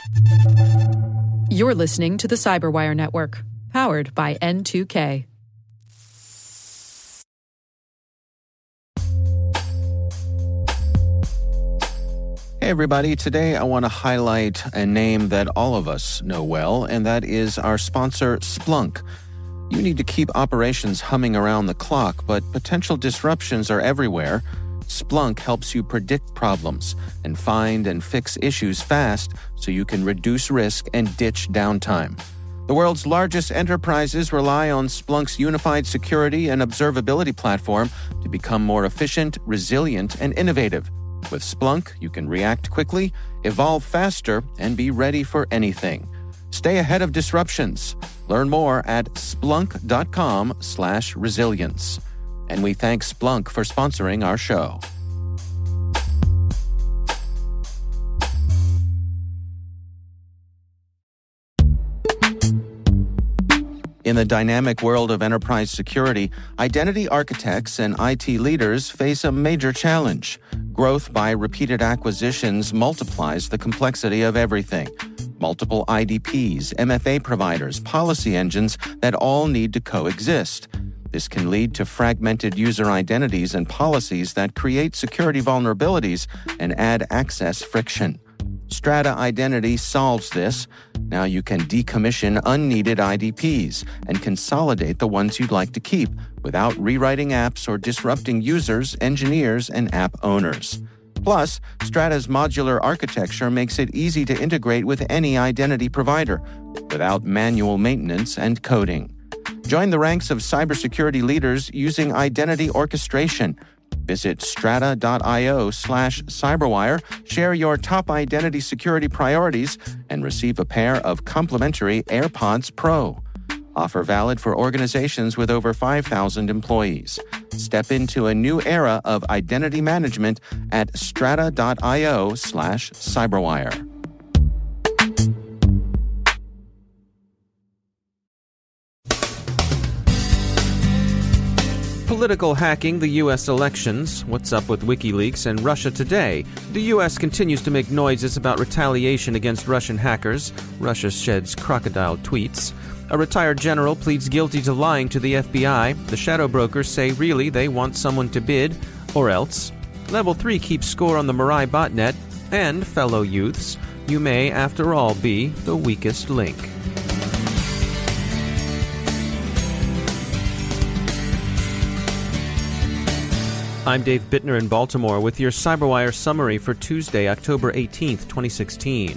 You're listening to the Cyberwire Network, powered by N2K. Hey everybody, today I want to highlight a name that all of us know well, and that is our sponsor, Splunk. You need to keep operations humming around the clock, but potential disruptions are everywhere. Splunk helps you predict problems and find and fix issues fast so you can reduce risk and ditch downtime. The world's largest enterprises rely on Splunk's unified security and observability platform to become more efficient, resilient, and innovative. With Splunk, you can react quickly, evolve faster, and be ready for anything. Stay ahead of disruptions. Learn more at splunk.com/resilience. And we thank Splunk for sponsoring our show. In the dynamic world of enterprise security, identity architects and IT leaders face a major challenge. Growth by repeated acquisitions multiplies the complexity of everything. Multiple IDPs, MFA providers, policy engines that all need to coexist. This can lead to fragmented user identities and policies that create security vulnerabilities and add access friction. Strata Identity solves this. Now you can decommission unneeded IDPs and consolidate the ones you'd like to keep without rewriting apps or disrupting users, engineers, and app owners. Plus, Strata's modular architecture makes it easy to integrate with any identity provider without manual maintenance and coding. Join the ranks of cybersecurity leaders using identity orchestration. Visit strata.io/cyberwire, share your top identity security priorities, and receive a pair of complimentary AirPods Pro. Offer valid for organizations with over 5,000 employees. Step into a new era of identity management at strata.io/cyberwire. Political hacking the U.S. elections, what's up with WikiLeaks and Russia Today. The U.S. continues to make noises about retaliation against Russian hackers. Russia sheds crocodile tweets. A retired general pleads guilty to lying to the FBI. The shadow brokers say really they want someone to bid, or else. Level 3 keeps score on the Mirai botnet. And, fellow youths, you may, after all, be the weakest link. I'm Dave Bittner in Baltimore with your CyberWire summary for Tuesday, October 18th, 2016.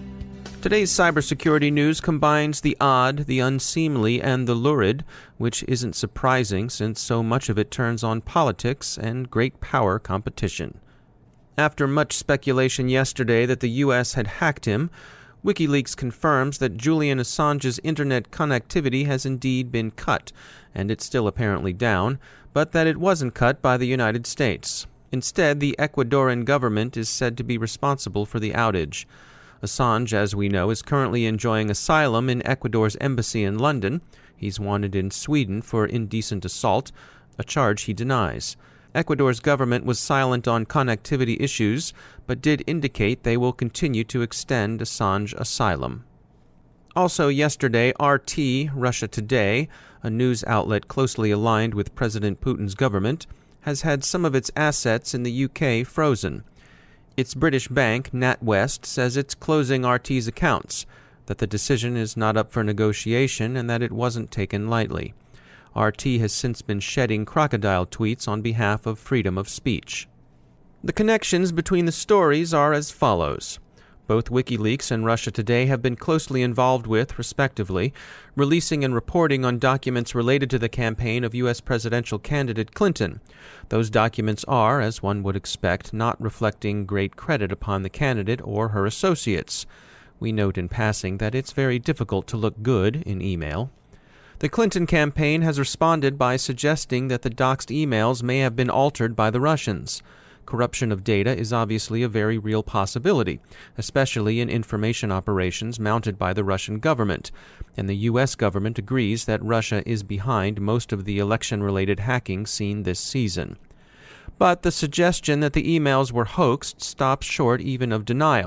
Today's cybersecurity news combines the odd, the unseemly, and the lurid, which isn't surprising since so much of it turns on politics and great power competition. After much speculation yesterday that the U.S. had hacked him, WikiLeaks confirms that Julian Assange's internet connectivity has indeed been cut, and it's still apparently down, but that it wasn't cut by the United States. Instead, the Ecuadorian government is said to be responsible for the outage. Assange, as we know, is currently enjoying asylum in Ecuador's embassy in London. He's wanted in Sweden for indecent assault, a charge he denies. Ecuador's government was silent on connectivity issues, but did indicate they will continue to extend Assange asylum. Also yesterday, RT, Russia Today, a news outlet closely aligned with President Putin's government, has had some of its assets in the UK frozen. Its British bank, NatWest, says it's closing RT's accounts, that the decision is not up for negotiation, and that it wasn't taken lightly. RT has since been shedding crocodile tweets on behalf of freedom of speech. The connections between the stories are as follows. Both WikiLeaks and Russia Today have been closely involved with, respectively, releasing and reporting on documents related to the campaign of U.S. presidential candidate Clinton. Those documents are, as one would expect, not reflecting great credit upon the candidate or her associates. We note in passing that it's very difficult to look good in email. The Clinton campaign has responded by suggesting that the doxed emails may have been altered by the Russians. Corruption of data is obviously a very real possibility, especially in information operations mounted by the Russian government, and the U.S. government agrees that Russia is behind most of the election-related hacking seen this season. But the suggestion that the emails were hoaxed stops short even of denial.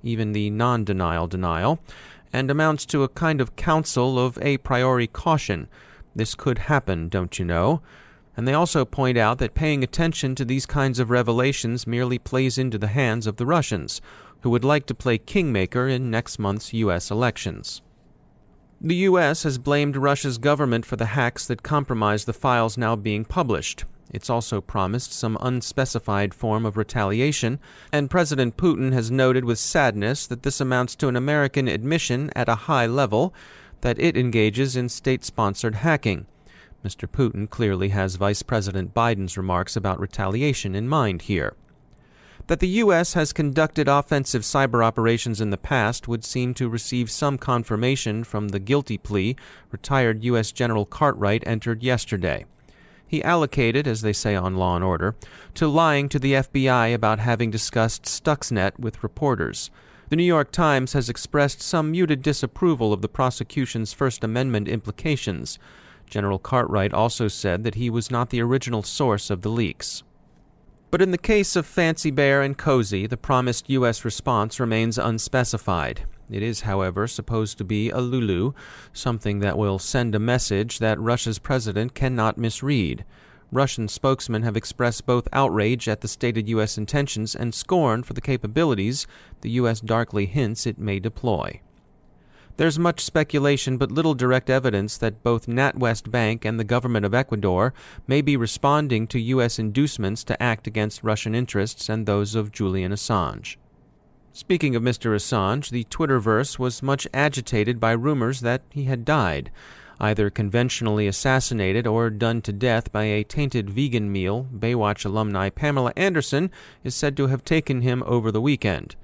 even the non-denial denial, and amounts to a kind of counsel of a priori caution. This could happen, don't you know? And they also point out that paying attention to these kinds of revelations merely plays into the hands of the Russians, who would like to play kingmaker in next month's U.S. elections. The U.S. has blamed Russia's government for the hacks that compromised the files now being published. It's also promised some unspecified form of retaliation, and President Putin has noted with sadness that this amounts to an American admission at a high level that it engages in state-sponsored hacking. Mr. Putin clearly has Vice President Biden's remarks about retaliation in mind here. That the U.S. has conducted offensive cyber operations in the past would seem to receive some confirmation from the guilty plea retired U.S. General Cartwright entered yesterday. He allocated, as they say on Law & Order, to lying to the FBI about having discussed Stuxnet with reporters. The New York Times has expressed some muted disapproval of the prosecution's First Amendment implications. General Cartwright also said that he was not the original source of the leaks. But in the case of Fancy Bear and Cozy, the promised U.S. response remains unspecified. It is, however, supposed to be a Lulu, something that will send a message that Russia's president cannot misread. Russian spokesmen have expressed both outrage at the stated U.S. intentions and scorn for the capabilities the U.S. darkly hints it may deploy. There's much speculation but little direct evidence that both NatWest Bank and the government of Ecuador may be responding to U.S. inducements to act against Russian interests and those of Julian Assange. Speaking of Mr. Assange, the Twitterverse was much agitated by rumors that he had died, either conventionally assassinated or done to death by a tainted vegan meal. Baywatch alumni Pamela Anderson is said to have taken him over the weekend.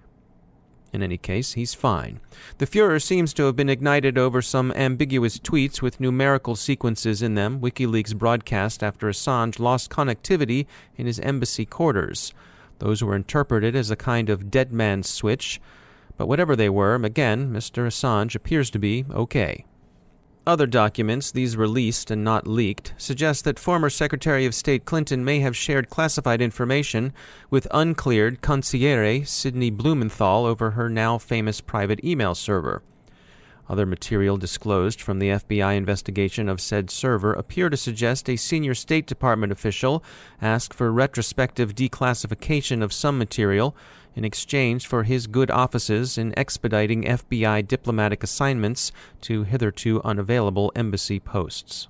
In any case, he's fine. The furor seems to have been ignited over some ambiguous tweets with numerical sequences in them WikiLeaks broadcast after Assange lost connectivity in his embassy quarters. Those were interpreted as a kind of dead man's switch, but whatever they were, again, Mr. Assange appears to be okay. Other documents, these released and not leaked, suggest that former Secretary of State Clinton may have shared classified information with uncleared consigliere Sidney Blumenthal over her now famous private email server. Other material disclosed from the FBI investigation of said server appear to suggest a senior State Department official asked for retrospective declassification of some material in exchange for his good offices in expediting FBI diplomatic assignments to hitherto unavailable embassy posts.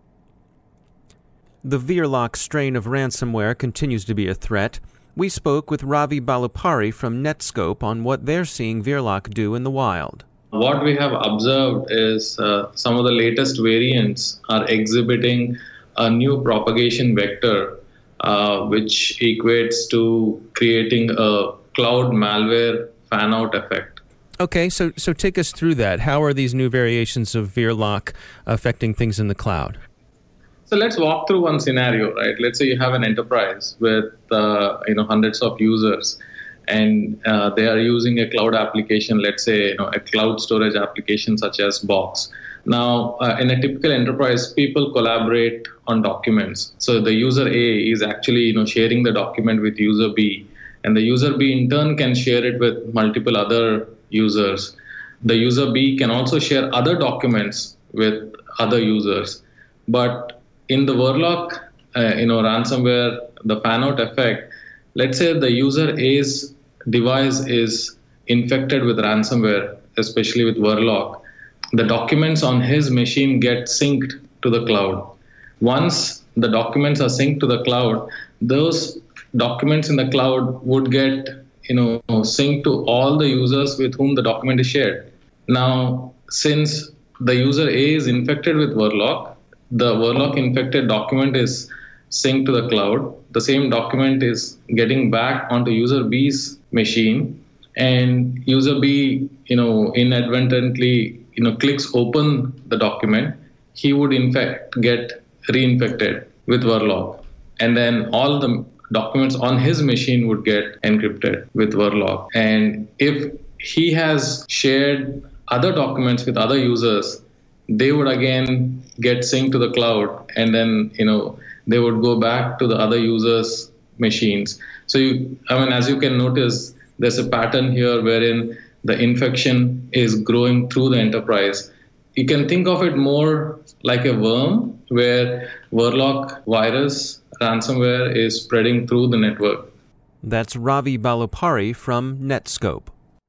The Veerlock strain of ransomware continues to be a threat. We spoke with Ravi Balupari from Netscope on what they're seeing Veerlock do in the wild. What we have observed is some of the latest variants are exhibiting a new propagation vector, which equates to creating a cloud malware fan-out effect. Okay, so take us through that. How are these new variations of Veerlock affecting things in the cloud? So let's walk through one scenario, right? Let's say you have an enterprise with hundreds of users, and they are using a cloud application, let's say a cloud storage application such as Box. Now, in a typical enterprise, people collaborate on documents. So the user A is actually sharing the document with user B, and the user B in turn can share it with multiple other users. The user B can also share other documents with other users. But in the Veerlock, ransomware, the fan-out effect, let's say the user A's device is infected with ransomware, especially with Veerlock. The documents on his machine get synced to the cloud. Once the documents are synced to the cloud, those documents in the cloud would get synced to all the users with whom the document is shared. Now, since the user A is infected with Veerlock, the Veerlock infected document is synced to the cloud. The same document is getting back onto user B's machine, and user B, inadvertently, clicks open the document. He would in fact get reinfected with Veerlock, and then all the documents on his machine would get encrypted with Veerlock. And if he has shared other documents with other users, they would again get synced to the cloud, and then they would go back to the other users' machines. So as you can notice, there's a pattern here wherein the infection is growing through the enterprise. You can think of it more like a worm, where Verloc virus ransomware is spreading through the network. That's Ravi Balupari from Netskope.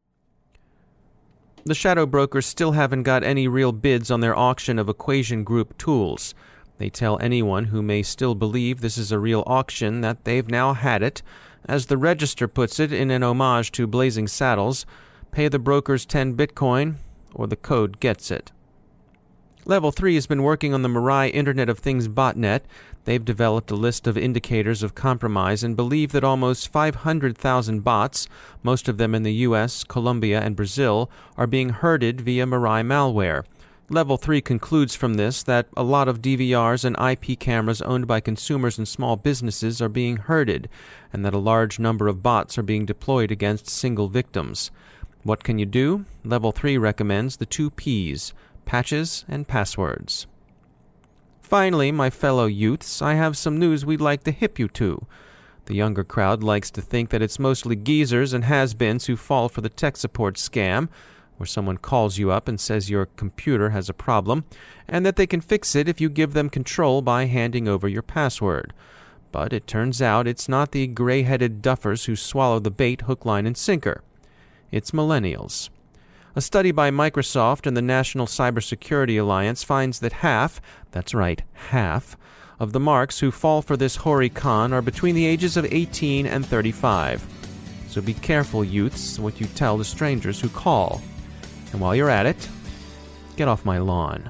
The shadow brokers still haven't got any real bids on their auction of Equation Group tools. They tell anyone who may still believe this is a real auction that they've now had it. As the Register puts it in an homage to Blazing Saddles, pay the brokers 10 Bitcoin or the code gets it. Level 3 has been working on the Mirai Internet of Things botnet. They've developed a list of indicators of compromise and believe that almost 500,000 bots, most of them in the US, Colombia, and Brazil, are being herded via Mirai malware. Level 3 concludes from this that a lot of DVRs and IP cameras owned by consumers and small businesses are being herded, and that a large number of bots are being deployed against single victims. What can you do? Level 3 recommends the 2 Ps, patches and passwords. Finally, my fellow youths, I have some news we'd like to hip you to. The younger crowd likes to think that it's mostly geezers and has-beens who fall for the tech support scam, where someone calls you up and says your computer has a problem, and that they can fix it if you give them control by handing over your password. But it turns out it's not the gray-headed duffers who swallow the bait hook, line, and sinker. It's millennials. A study by Microsoft and the National Cybersecurity Alliance finds that half, that's right, half, of the marks who fall for this hoary con are between the ages of 18 and 35. So be careful, youths, what you tell the strangers who call. And while you're at it, get off my lawn.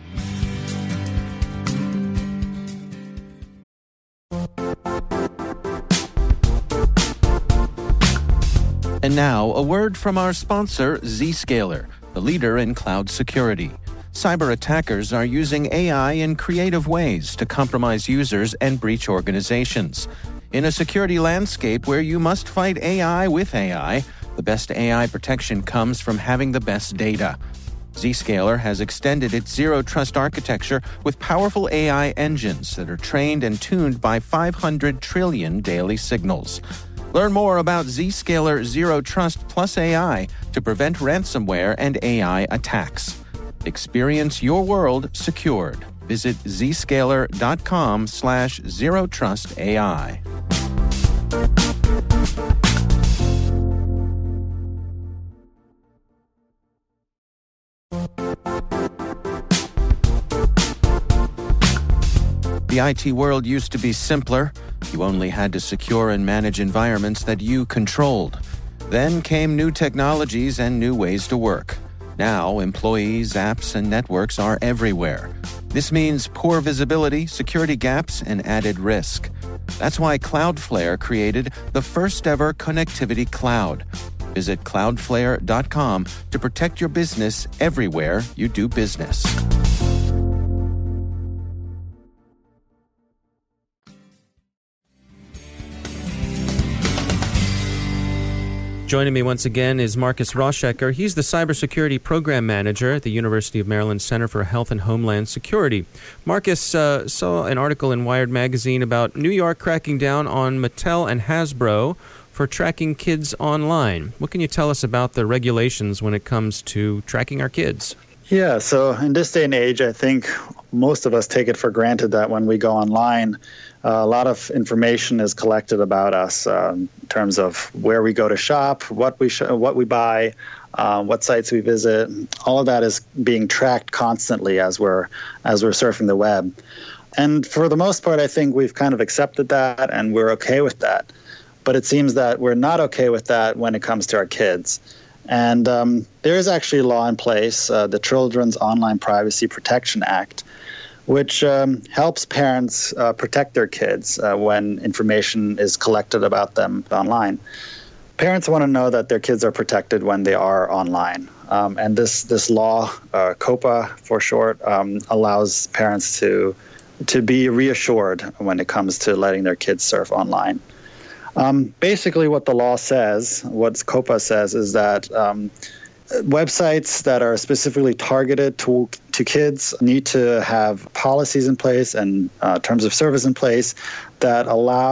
And now, a word from our sponsor, Zscaler, the leader in cloud security. Cyber attackers are using AI in creative ways to compromise users and breach organizations. In a security landscape where you must fight AI with AI, the best AI protection comes from having the best data. Zscaler has extended its zero-trust architecture with powerful AI engines that are trained and tuned by 500 trillion daily signals. Learn more about Zscaler Zero Trust Plus AI to prevent ransomware and AI attacks. Experience your world secured. Visit zscaler.com/zerotrustai. The IT world used to be simpler. You only had to secure and manage environments that you controlled. Then came new technologies and new ways to work. Now, employees, apps, and networks are everywhere. This means poor visibility, security gaps, and added risk. That's why Cloudflare created the first-ever connectivity cloud. Visit cloudflare.com to protect your business everywhere you do business. Joining me once again is Marcus Rauschecker. He's the Cybersecurity Program Manager at the University of Maryland Center for Health and Homeland Security. Marcus saw an article in Wired Magazine about New York cracking down on Mattel and Hasbro for tracking kids online. What can you tell us about the regulations when it comes to tracking our kids? Yeah, so in this day and age, I think most of us take it for granted that when we go online, a lot of information is collected about us in terms of where we go to shop, what we buy, what sites we visit. All of that is being tracked constantly as we're surfing the web. And for the most part, I think we've kind of accepted that and we're okay with that. But it seems that we're not okay with that when it comes to our kids. And there is actually a law in place, the Children's Online Privacy Protection Act, which helps parents protect their kids when information is collected about them online. Parents want to know that their kids are protected when they are online. And this law, COPPA for short, allows parents to be reassured when it comes to letting their kids surf online. Basically what the law says, what COPPA says, is that websites that are specifically targeted to kids need to have policies in place and terms of service in place that allow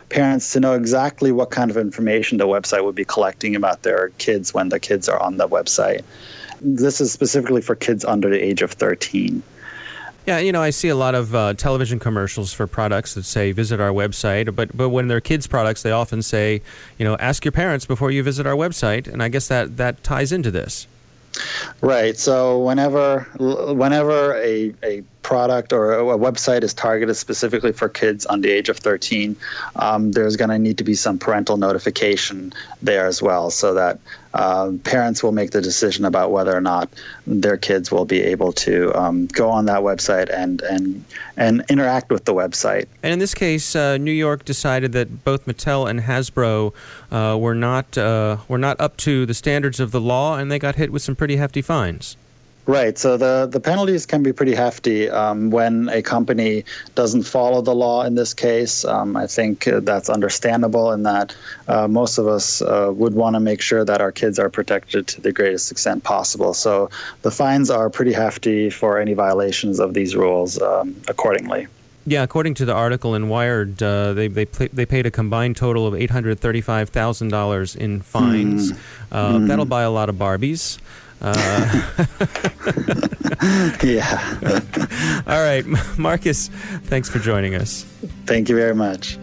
parents to know exactly what kind of information the website would be collecting about their kids when the kids are on the website. This is specifically for kids under the age of 13. Yeah, I see a lot of television commercials for products that say visit our website, but when they're kids' products, they often say, ask your parents before you visit our website, and I guess that ties into this. Right. So whenever a product or a website is targeted specifically for kids under the age of 13, there's going to need to be some parental notification there as well, so that parents will make the decision about whether or not their kids will be able to go on that website and interact with the website. And in this case, New York decided that both Mattel and Hasbro were not up to the standards of the law, and they got hit with some pretty hefty fines. Right. So the penalties can be pretty hefty when a company doesn't follow the law in this case. I think that's understandable in that most of us would want to make sure that our kids are protected to the greatest extent possible. So the fines are pretty hefty for any violations of these rules accordingly. Yeah, according to the article in Wired, they paid a combined total of $835,000 in fines. That'll buy a lot of Barbies. Yeah. All right, Marcus, thanks for joining us. Thank you very much.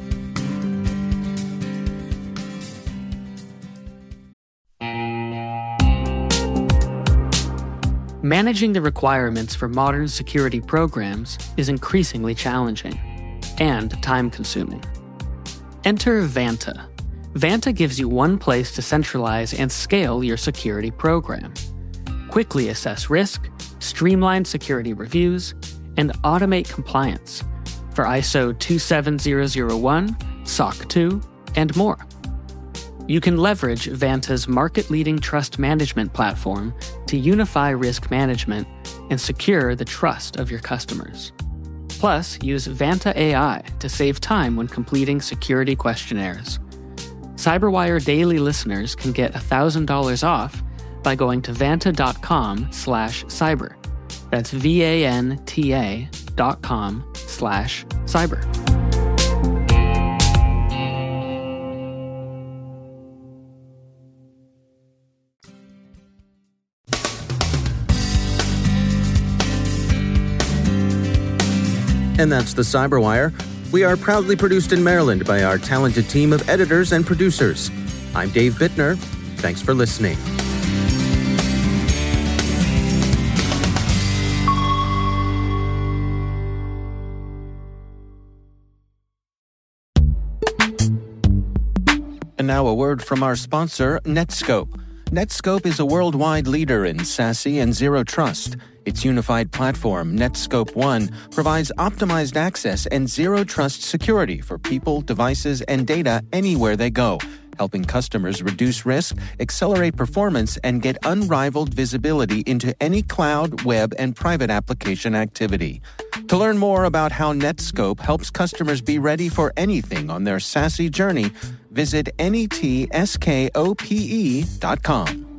Managing the requirements for modern security programs is increasingly challenging and time-consuming. Enter Vanta. Vanta gives you one place to centralize and scale your security program. Quickly assess risk, streamline security reviews, and automate compliance for ISO 27001, SOC 2, and more. You can leverage Vanta's market-leading trust management platform to unify risk management and secure the trust of your customers. Plus, use Vanta AI to save time when completing security questionnaires. CyberWire Daily listeners can get $1,000 off by going to vanta.com/cyber. That's vanta.com/cyber. And that's the CyberWire. We are proudly produced in Maryland by our talented team of editors and producers. I'm Dave Bittner. Thanks for listening. And now a word from our sponsor, Netskope. Netskope is a worldwide leader in SASE and Zero Trust. Its unified platform, Netskope One, provides optimized access and Zero Trust security for people, devices, and data anywhere they go, helping customers reduce risk, accelerate performance, and get unrivaled visibility into any cloud, web, and private application activity. To learn more about how Netskope helps customers be ready for anything on their SASE journey, visit netskope.com.